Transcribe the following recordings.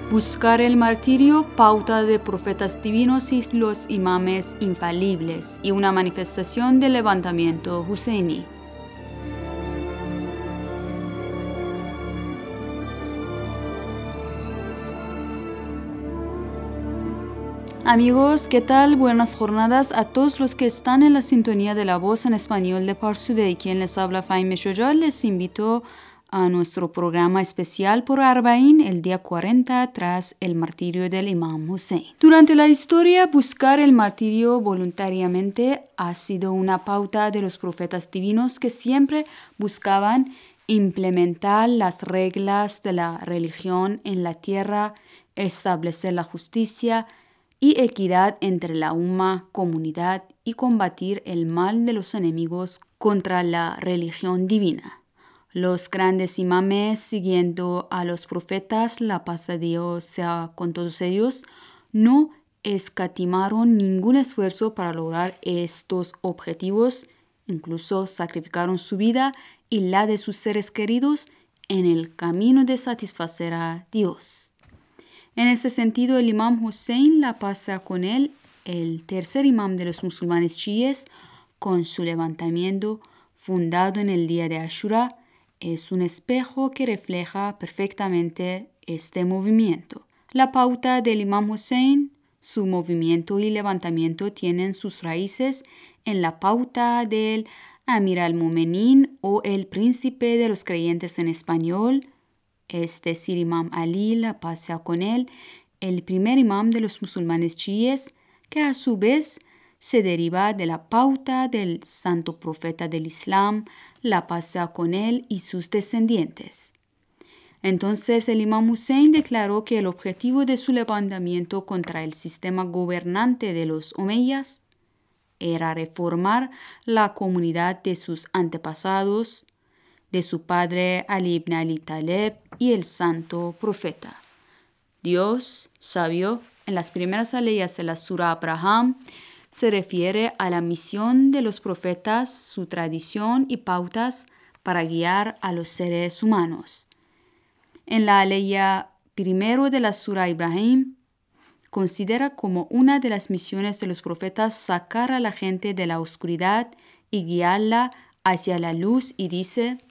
Buscar el martirio, pauta de profetas divinos y los imames infalibles y una manifestación del levantamiento husseini. Amigos, ¿qué tal? Buenas jornadas a todos los que están en la sintonía de la voz en español de Parsuday. Quien les habla, Fahime Shoyal, les invito a nuestro programa especial por Arba'in, el día 40 tras el martirio del Imam Hussein. Durante la historia, buscar el martirio voluntariamente ha sido una pauta de los profetas divinos que siempre buscaban implementar las reglas de la religión en la tierra, establecer la justicia y equidad entre la comunidad y combatir el mal de los enemigos contra la religión divina. Los grandes imames, siguiendo a los profetas, la paz de Dios sea con todos ellos, no escatimaron ningún esfuerzo para lograr estos objetivos, incluso sacrificaron su vida y la de sus seres queridos en el camino de satisfacer a Dios. En ese sentido, el Imam Hussein, la paz sea con él, el tercer imam de los musulmanes chiíes, con su levantamiento fundado en el día de Ashura, es un espejo que refleja perfectamente este movimiento. La pauta del Imam Hussein, su movimiento y levantamiento tienen sus raíces en la pauta del Amir al-Mu'minin o el príncipe de los creyentes en español, es decir, Imam Ali, la paz sea con él, el primer imam de los musulmanes chiíes, que a su vez se deriva de la pauta del santo profeta del Islam, la paz sea con él y sus descendientes. Entonces el Imam Hussein declaró que el objetivo de su levantamiento contra el sistema gobernante de los omeyas era reformar la comunidad de sus antepasados, de su padre Ali ibn Abi Talib y el santo profeta. Dios, sabio, en las primeras aleyas de la Sura Abraham, se refiere a la misión de los profetas, su tradición y pautas para guiar a los seres humanos. En la aleya primero de la Sura Ibrahim, considera como una de las misiones de los profetas sacar a la gente de la oscuridad y guiarla hacia la luz y dice: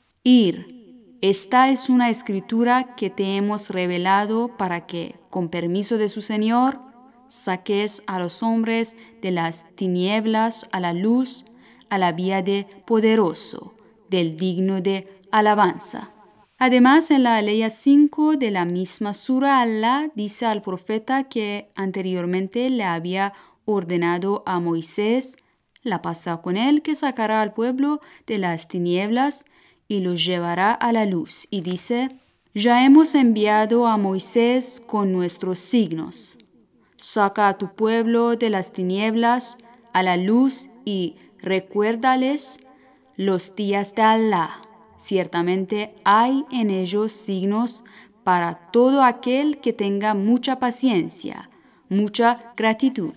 esta es una escritura que te hemos revelado para que, con permiso de su Señor, saques a los hombres de las tinieblas a la luz, a la vía de poderoso, del digno de alabanza. Además, en la aleya 5 de la misma sura, Allah dice al profeta que anteriormente le había ordenado a Moisés, la paz sea con él, que sacará al pueblo de las tinieblas y los llevará a la luz. Y dice: ya hemos enviado a Moisés con nuestros signos. Saca a tu pueblo de las tinieblas a la luz y recuérdales los días de Allah. Ciertamente hay en ellos signos para todo aquel que tenga mucha paciencia, mucha gratitud.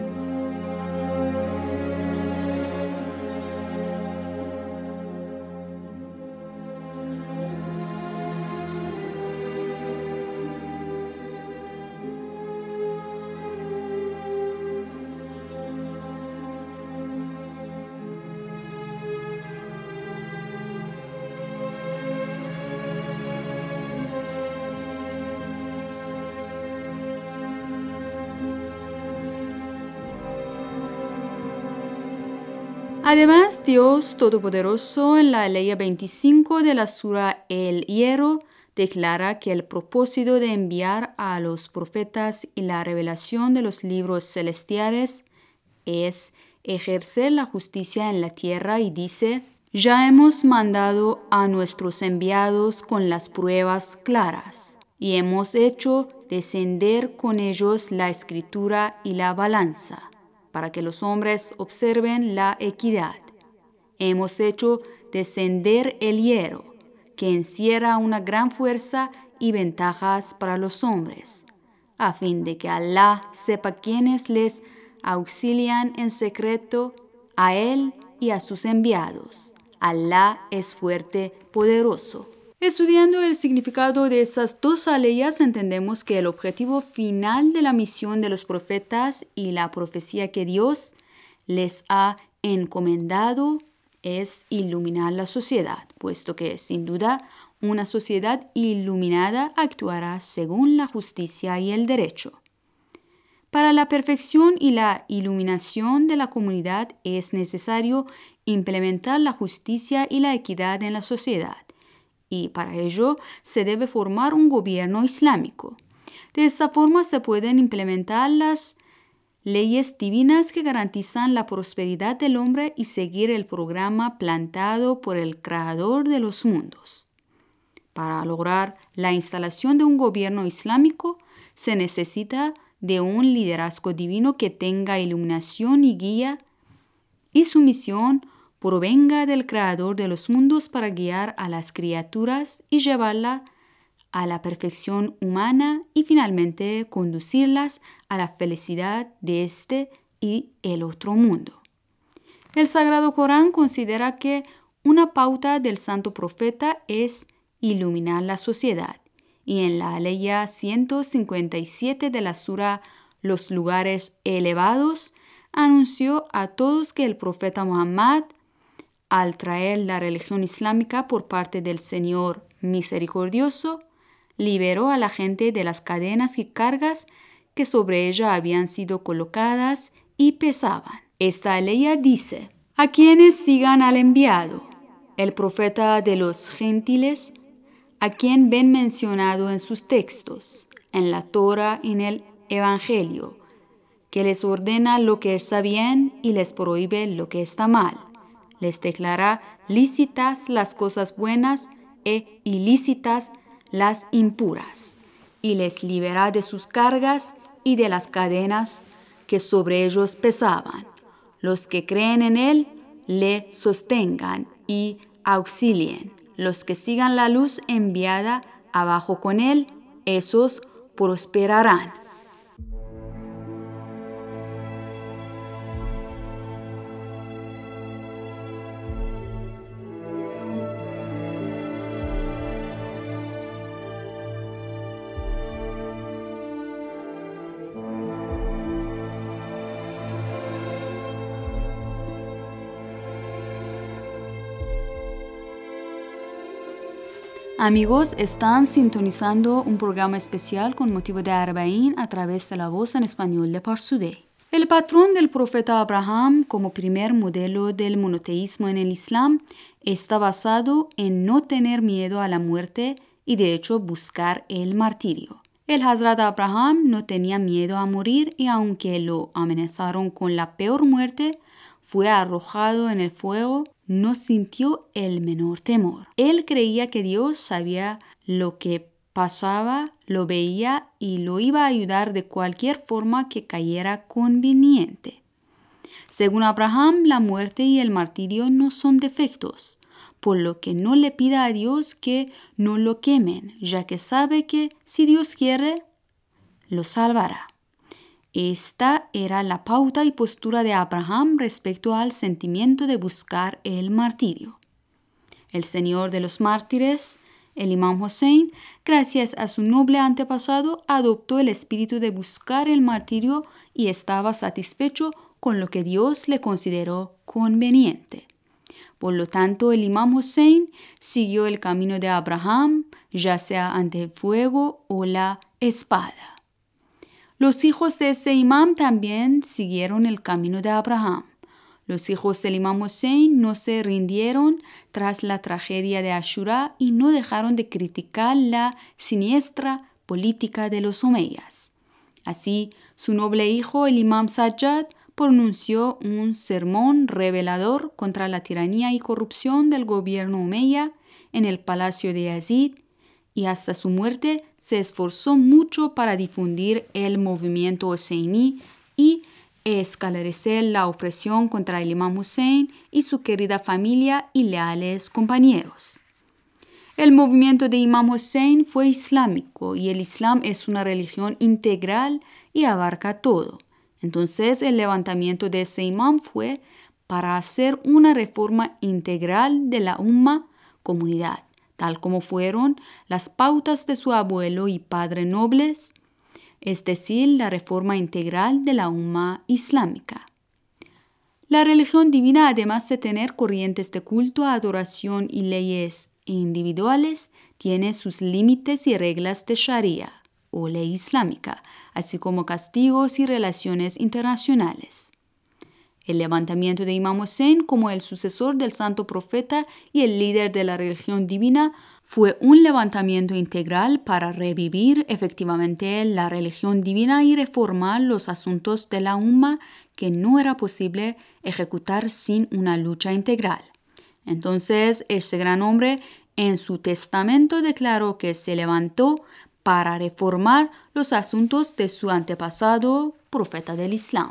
Además, Dios Todopoderoso en la aleya 25 de la Sura El Hierro declara que el propósito de enviar a los profetas y la revelación de los libros celestiales es ejercer la justicia en la tierra y dice: ya hemos mandado a nuestros enviados con las pruebas claras y hemos hecho descender con ellos la escritura y la balanza, para que los hombres observen la equidad. Hemos hecho descender el hierro, que encierra una gran fuerza y ventajas para los hombres, a fin de que Allah sepa quiénes les auxilian en secreto, a Él y a sus enviados. Allah es fuerte, poderoso. Estudiando el significado de esas dos aleyas, entendemos que el objetivo final de la misión de los profetas y la profecía que Dios les ha encomendado es iluminar la sociedad, puesto que, sin duda, una sociedad iluminada actuará según la justicia y el derecho. Para la perfección y la iluminación de la comunidad es necesario implementar la justicia y la equidad en la sociedad, y para ello se debe formar un gobierno islámico. De esta forma se pueden implementar las leyes divinas que garantizan la prosperidad del hombre y seguir el programa plantado por el Creador de los mundos. Para lograr la instalación de un gobierno islámico se necesita de un liderazgo divino que tenga iluminación y guía, y su misión provenga del Creador de los mundos para guiar a las criaturas y llevarla a la perfección humana y finalmente conducirlas a la felicidad de este y el otro mundo. El Sagrado Corán considera que una pauta del santo profeta es iluminar la sociedad, y en la aleya 157 de la sura Los lugares elevados anunció a todos que el profeta Muhammad, al traer la religión islámica por parte del Señor misericordioso, liberó a la gente de las cadenas y cargas que sobre ella habían sido colocadas y pesaban. Esta aleya dice: a quienes sigan al enviado, el profeta de los gentiles, a quien ven mencionado en sus textos, en la Torá y en el Evangelio, que les ordena lo que está bien y les prohíbe lo que está mal. Les declara lícitas las cosas buenas e ilícitas las impuras, y les libera de sus cargas y de las cadenas que sobre ellos pesaban. Los que creen en él le sostengan y auxilien. Los que sigan la luz enviada abajo con él, esos prosperarán. Amigos, están sintonizando un programa especial con motivo de Arbaín a través de la voz en español de Parsuday. El patrón del profeta Abraham como primer modelo del monoteísmo en el Islam está basado en no tener miedo a la muerte y de hecho buscar el martirio. El Hazrat Abraham no tenía miedo a morir y aunque lo amenazaron con la peor muerte, fue arrojado en el fuego, no sintió el menor temor. Él creía que Dios sabía lo que pasaba, lo veía y lo iba a ayudar de cualquier forma que cayera conveniente. Según Abraham, la muerte y el martirio no son defectos, por lo que no le pida a Dios que no lo quemen, ya que sabe que si Dios quiere, lo salvará. Esta era la pauta y postura de Abraham respecto al sentimiento de buscar el martirio. El señor de los mártires, el Imam Hussein, gracias a su noble antepasado, adoptó el espíritu de buscar el martirio y estaba satisfecho con lo que Dios le consideró conveniente. Por lo tanto, el Imam Hussein siguió el camino de Abraham, ya sea ante el fuego o la espada. Los hijos de ese imam también siguieron el camino de Abraham. Los hijos del Imam Hussein no se rindieron tras la tragedia de Ashura y no dejaron de criticar la siniestra política de los omeyas. Así, su noble hijo, el Imam Sajjad, pronunció un sermón revelador contra la tiranía y corrupción del gobierno omeya en el palacio de Yazid, y hasta su muerte se esforzó mucho para difundir el movimiento huseiní y esclarecer la opresión contra el Imam Hussein y su querida familia y leales compañeros. El movimiento de Imam Hussein fue islámico y el Islam es una religión integral y abarca todo. Entonces el levantamiento de ese imam fue para hacer una reforma integral de la comunidad, tal como fueron las pautas de su abuelo y padre nobles, es decir, la reforma integral de la umma islámica. La religión divina, además de tener corrientes de culto, adoración y leyes individuales, tiene sus límites y reglas de Sharia o ley islámica, así como castigos y relaciones internacionales. El levantamiento de Imam Hussein como el sucesor del santo profeta y el líder de la religión divina fue un levantamiento integral para revivir efectivamente la religión divina y reformar los asuntos de la umma que no era posible ejecutar sin una lucha integral. Entonces, ese gran hombre en su testamento declaró que se levantó para reformar los asuntos de su antepasado, profeta del Islam.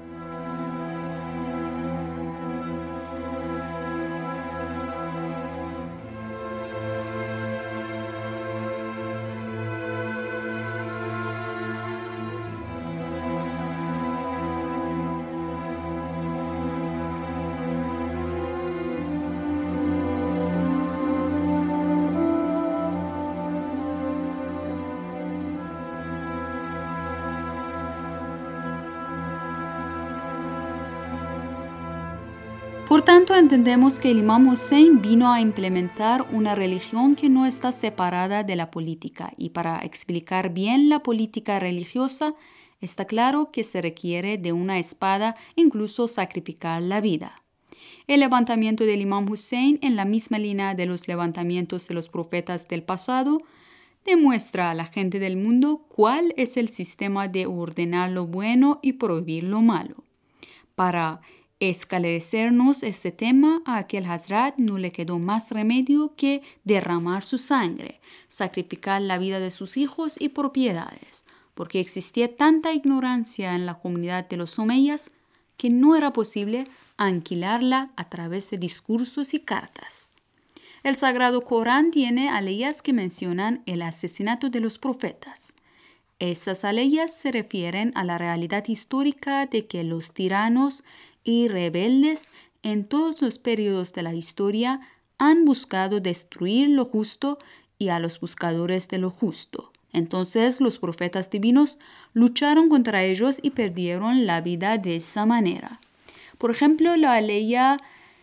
Por tanto, entendemos que el Imam Hussein vino a implementar una religión que no está separada de la política, y para explicar bien la política religiosa, está claro que se requiere de una espada, incluso sacrificar la vida. El levantamiento del Imam Hussein, en la misma línea de los levantamientos de los profetas del pasado, demuestra a la gente del mundo cuál es el sistema de ordenar lo bueno y prohibir lo malo. Para esclarecernos este tema, a aquel Hazrat no le quedó más remedio que derramar su sangre, sacrificar la vida de sus hijos y propiedades, porque existía tanta ignorancia en la comunidad de los omeyas que no era posible aniquilarla a través de discursos y cartas. El Sagrado Corán tiene aleyas que mencionan el asesinato de los profetas. Esas aleyas se refieren a la realidad histórica de que los tiranos y rebeldes en todos los periodos de la historia han buscado destruir lo justo y a los buscadores de lo justo. Entonces los profetas divinos lucharon contra ellos y perdieron la vida de esa manera. Por ejemplo, la aleya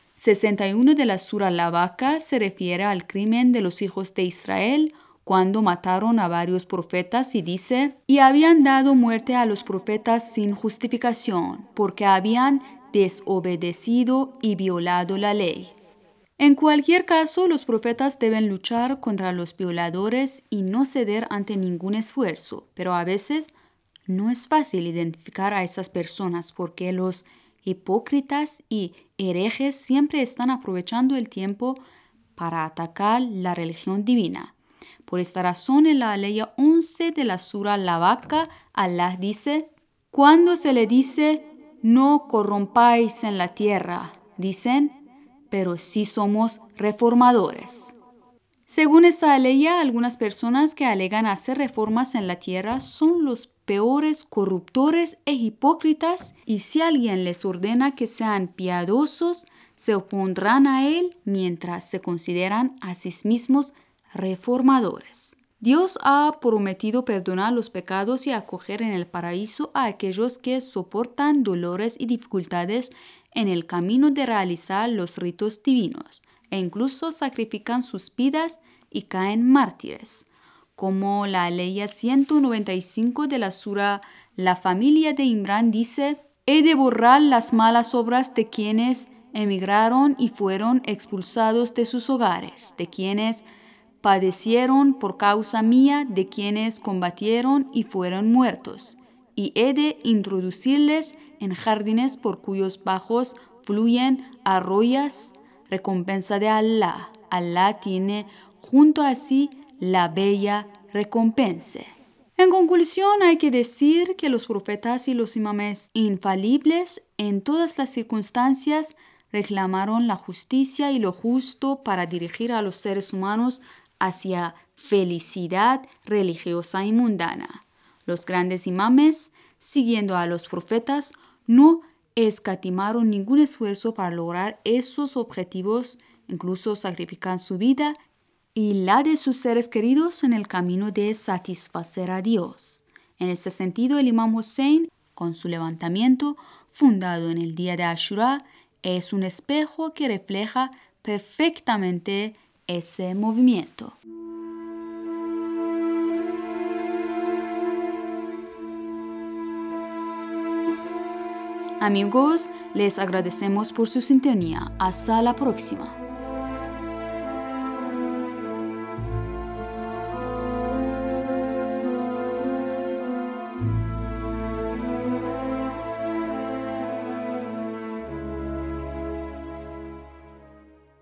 61 de la Sura Al-Baqarah se refiere al crimen de los hijos de Israel cuando mataron a varios profetas y dice: «Y habían dado muerte a los profetas sin justificación, porque habían desobedecido y violado la ley». En cualquier caso, los profetas deben luchar contra los violadores y no ceder ante ningún esfuerzo, pero a veces no es fácil identificar a esas personas porque los hipócritas y herejes siempre están aprovechando el tiempo para atacar la religión divina. Por esta razón, en la aleya 11 de la Sura Al-Baqarah, Allah dice: «Cuando se le dice, no corrompáis en la tierra, dicen, pero sí somos reformadores». Según esta aleya, algunas personas que alegan hacer reformas en la tierra son los peores corruptores e hipócritas, y si alguien les ordena que sean piadosos, se opondrán a él mientras se consideran a sí mismos reformadores. Dios ha prometido perdonar los pecados y acoger en el paraíso a aquellos que soportan dolores y dificultades en el camino de realizar los ritos divinos e incluso sacrifican sus vidas y caen mártires. Como la aleya 195 de la Sura La familia de Imrán dice: «He de borrar las malas obras de quienes emigraron y fueron expulsados de sus hogares, de quienes padecieron por causa mía, de quienes combatieron y fueron muertos, y he de introducirles en jardines por cuyos bajos fluyen arroyos, recompensa de Allah. Allah tiene junto a sí la bella recompensa». En conclusión, hay que decir que los profetas y los imames infalibles en todas las circunstancias reclamaron la justicia y lo justo para dirigir a los seres humanos hacia felicidad religiosa y mundana. Los grandes imames, siguiendo a los profetas, no escatimaron ningún esfuerzo para lograr esos objetivos, incluso sacrifican su vida y la de sus seres queridos en el camino de satisfacer a Dios. En este sentido, el Imam Hussein, con su levantamiento, fundado en el día de Ashura, es un espejo que refleja perfectamente ese movimiento. Amigos, les agradecemos por su sintonía. Hasta la próxima.